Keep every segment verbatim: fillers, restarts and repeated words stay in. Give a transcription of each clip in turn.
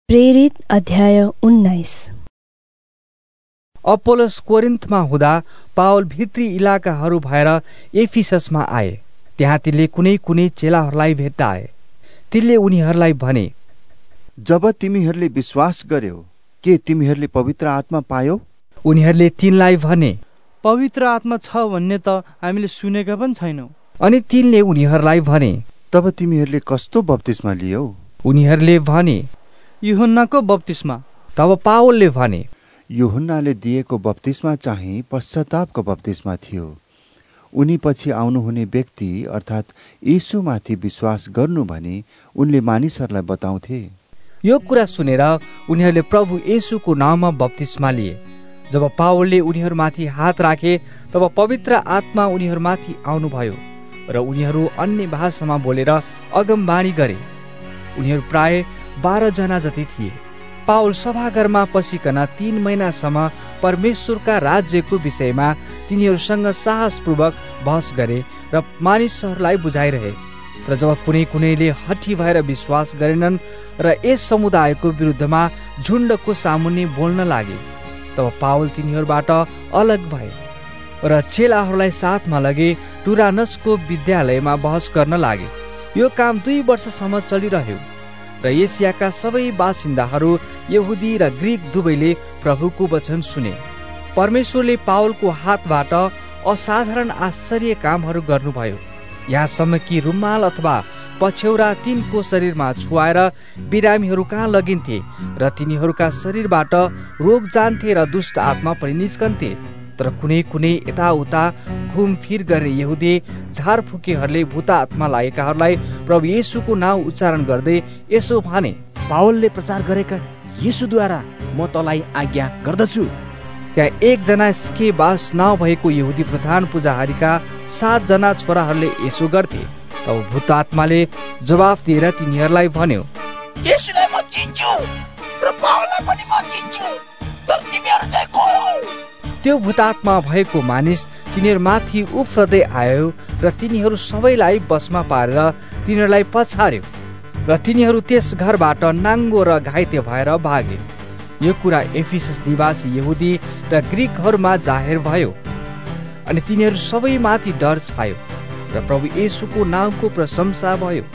प्रेरित अध्याय उन्नाइस। अपोलोस कोरिन्थमा हुँदा पावल भित्री इलाकाहरू भएर एफिससमा आए। त्यहाँ तिनले कुनै कुनै चेलाहरूलाई भेट्टाए। तिनले उनीहरूलाई भने, जब तिमीहरूले विश्वास गर्यौ के तिमीहरूले पवित्र आत्मा पायौ? उनीहरूले तिनलाई भने, पवित्र आत्मा छ भन्ने त हामीले सुनेका पनि छैनौँ। अनि तिनले उनीहरूलाई भने, तब तिमीहरूले कस्तो बप्तिस्मा लियौ? उनीहरूले भने, यूहन्नाको बप्तिस्मा। तब पावलले भने, यूहन्नाले दिएको बप्तिस्मा चाहिँ पश्चातापको बप्तिस्मा थियो। उनी पछि आउनुहुने व्यक्ति अर्थात् यीशुमाथि विश्वास गर्नु भनी उनले मानिसहरूलाई बताउँथे। यो कुरा सुनेर उनीहरूले प्रभु येशूको नाममा बप्तिस्मा लिए। जब पावलले उनीहरूमाथि हात राखे तब पवित्र आत्मा उनीहरूमाथि आउनुभयो र उनीहरू अन्य भाषामा बोलेर अगमबाणी गरे। उनीहरू प्राय बाह्र जना जति थिए। पावल सभाघरमा पसिकन तीन महिनासम्म परमेश्वरका राज्यको विषयमा तिनीहरूसँग साहसपूर्वक बहस गरे र मानिसहरूलाई बुझाइरहे। तर जब कुनै कुनैले हठी भएर विश्वास गरेनन् र यस समुदायको विरुद्धमा झुण्डको सामुन्ने बोल्न लागे, तब पावल तिनीहरूबाट अलग भए र चेलाहरूलाई साथमा लगे टुरानसको विद्यालयमा बहस गर्न लागे। यो काम दुई वर्षसम्म चलिरह्यो र एसियाका सबै बासिन्दाहरू यहुदी र ग्रीक दुवैले प्रभुको वचन सुने। परमेश्वरले पावलको हातबाट असाधारण आश्चर्य कामहरू गर्नुभयो, यहाँसम्म कि रुमाल अथवा पछ्यौरा तिनको शरीरमा छुवाएर बिरामीहरू कहाँ लगिन्थे र तिनीहरूका शरीरबाट रोग जान्थे र दुष्ट आत्मा पनि निस्कन्थे। तर कुनै कुनै यताउता घुमफिर गर्ने यहुदी झारफुकेहरूले भूत आत्मा लागेकाहरूलाई प्रभु येशूको नाउँ उच्चारण गर्दै यसो भने, पावलले प्रचार गरेका येशूद्वारा म तँलाई आज्ञा गर्दछु। त्यहाँ एकजना स्केबास नाउँ भएको यहुदी प्रधान पुजारीका सातजना छोराहरूले यसो गर्थे। तब भूत आत्माले जवाफ दिएर तिनीहरूलाई भन्यो, येशूलाई म चिन्छु र पावललाई पनि म चिन्छु, तर तिमीहरू चाहिँ को हो? त्यो भूतात्मा भएको मानिस तिनीहरूमाथि उफ्रदै आयो र तिनीहरू सबैलाई बसमा पारेर तिनीहरूलाई पछार्यो र तिनीहरू त्यस घरबाट नाङ्गो र घाइते भएर भागे। यो कुरा एफिसस निवासी यहुदी र ग्रीकहरूमा जाहेर भयो अनि तिनीहरू सबैमाथि डर छायो र प्रभु येशूको नामको प्रशंसा भयो।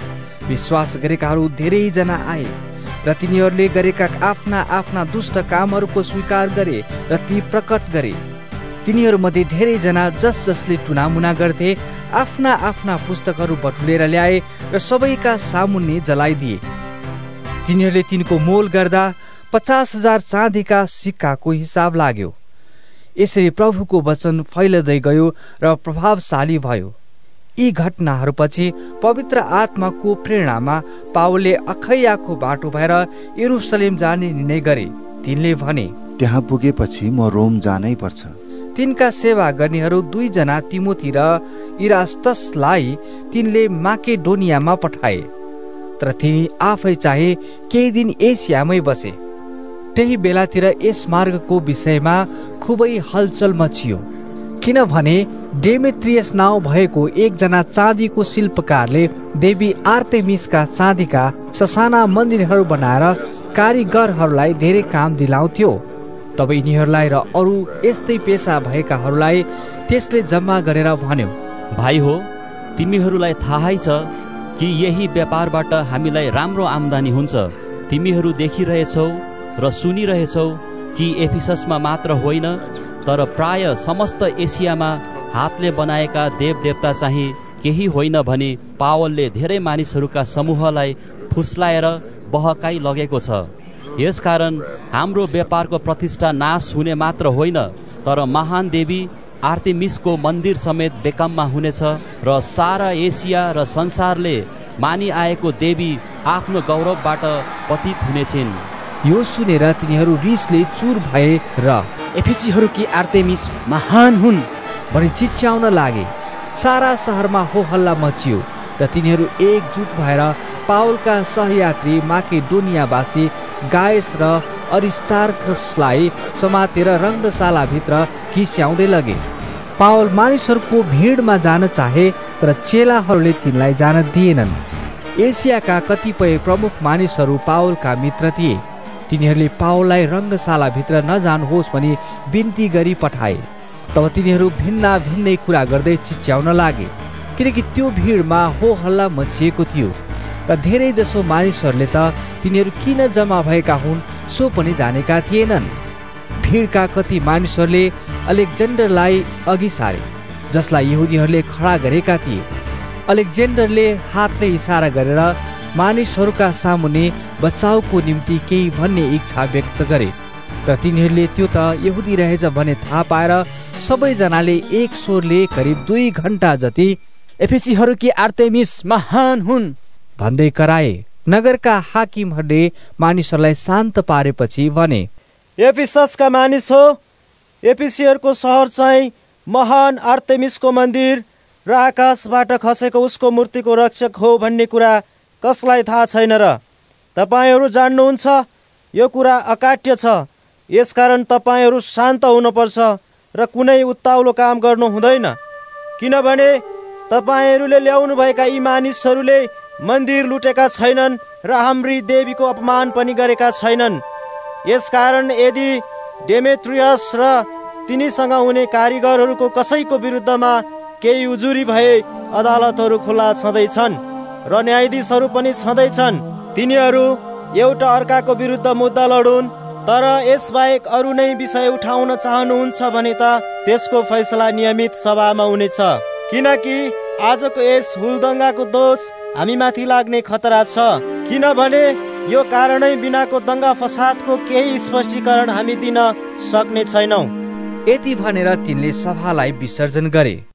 विश्वास गरेकाहरू धेरैजना आए र तिनीहरूले गरेका आफ्ना आफ्ना दुष्ट कामहरूको स्वीकार गरे र ती प्रकट गरे। तिनीहरूमध्ये धेरैजना जस जसले टुनामुना गर्थे आफ्ना आफ्ना पुस्तकहरू बटुलेर ल्याए र सबैका सामुन्ने जलाइदिए। तिनीहरूले तिनको मोल गर्दा पचास हजार चाँदीका सिक्काको हिसाब लाग्यो। यसरी प्रभुको वचन फैलदै गयो र प्रभावशाली भयो। यी घटनाहरूपछि पवित्र आत्माको प्रेरणामा पावलले अखैयाको बाटो भएर यरुसलेम जाने निर्णय गरे। तिनले भने, त्यहाँ पुगेपछि म रोम जानै पर्छ। तिनका सेवा गर्नेहरू दुईजना तिमोथी र इरास्तसलाई तिनले माकेडोनियामा पठाए, तर तिनी आफै चाहिँ केही दिन एसियामै बसे। त्यही बेलातिर यस मार्गको विषयमा खुबै हलचल मचियो, किनभने डेमेत्रियस नाउँ भएको एकजना चाँदीको शिल्पकारले देवी आर्तेमिसका चाँदीका ससाना मन्दिरहरू बनाएर कारिगरहरूलाई धेरै काम दिलाउँथ्यो। तब यिनीहरूलाई र अरू यस्तै पेसा भएकाहरूलाई त्यसले जम्मा गरेर भन्यो, भाइ हो, तिमीहरूलाई थाहै छ कि यही व्यापारबाट हामीलाई राम्रो आम्दानी हुन्छ। तिमीहरू देखिरहेछौ र सुनिरहेछौ कि एफिससमा मात्र होइन तर प्राय समस्त एसियामा हातले बनाएका देवदेवता चाहिँ केही होइन भने पावलले धेरै मानिसहरूका समूहलाई फुस्लाएर बहकाइ लगेको छ। यसकारण हाम्रो व्यापारको प्रतिष्ठा नाश हुने मात्र होइन तर महान देवी आर्तेमिसको मन्दिर समेत बेकाममा हुनेछ र सारा एसिया र संसारले मानिआएको देवी आफ्नो गौरवबाट पतित हुनेछिन्। यो सुनेर तिनीहरू रिसले चुर भए र एफिसीहरूकी आर्तेमिस महान हुन् भनी चिच्याउन लागे। सारा शहरमा हो हल्ला मचियो र तिनीहरू एकजुट भएर पावलका सहयात्री माकेडोनियावासी गायस र अरिस्तार्खसलाई समातेर रङ्गशालाभित्र खिस्याउँदै लगे। पावल मानिसहरूको भिडमा जान चाहे तर चेलाहरूले तिनलाई जान दिएनन्। एसियाका कतिपय प्रमुख मानिसहरू पावलका मित्र थिए। तिनीहरूले पावललाई रङ्गशालाभित्र नजानुहोस् भनी बिन्ती गरी पठाए। तब तिनीहरू भिन्ना भिन्नै कुरा गर्दै चिच्याउन लागे, किनकि त्यो भिडमा हो हल्ला मचिएको थियो र धेरै जसो मानिसहरूले त तिनीहरू किन जम्मा भएका हुन् सो पनि जानेका थिएनन्। भिडका कति मानिसहरूले अलेक्जेन्डरलाई अघि सारे, जसलाई यहुदीहरूले खडा गरेका थिए। अलेक्जेन्डरले हातले इसारा गरेर मानिसहरूका सामुन्ने बचाउको निम्ति केही भन्ने इच्छा व्यक्त गरे, तर तिनीहरूले त्यो त यहुदी रहेछ भन्ने थाहा पाएर सबैजनाले एक स्वरले करिब दुई घण्टा जति एफिसीहरूकी आर्तेमिस महान हुन् भन्दै कराए। नगरका हाकिमहरूले मानिसहरूलाई शान्त पारेपछि भने, एफिससका मानिस हो, एफिसीहरूको सहर चाहिँ महान आर्तेमिसको मन्दिर र आकाशबाट खसेको उसको मूर्तिको रक्षक हो भन्ने कुरा कसलाई थाहा छैन र? तपाईँहरू जान्नुहुन्छ यो कुरा अकाट्य छ। यसकारण तपाईँहरू शान्त हुनुपर्छ र कुनै उत्ताउलो काम गर्नु हुँदैन, किनभने तपाईँहरूले ल्याउनुभएका यी मानिसहरूले मन्दिर लुटेका छैनन् र हाम्री देवीको अपमान पनि गरेका छैनन्। यसकारण यदि डेमेत्रियस र तिनीसँग हुने कारिगरहरूको कसैको विरुद्धमा केही उजुरी भए अदालतहरू खुला छँदैछन् र न्यायाधीशहरू पनि छँदैछन्। तिनीहरू एउटा अर्काको विरुद्ध मुद्दा लडुन्, तर यसबाहेक अरू नै विषय उठाउन चाहनुहुन्छ भने त त्यसको फैसला नियमित सभामा हुनेछ, किनकि आजको यस हुलदङ्गाको दोष हामीमाथि लाग्ने खतरा छ, किनभने यो कारणै बिनाको दङ्गा फसादको केही स्पष्टीकरण हामी दिन सक्ने छैनौँ। यति भनेर तिनले सभालाई विसर्जन गरे।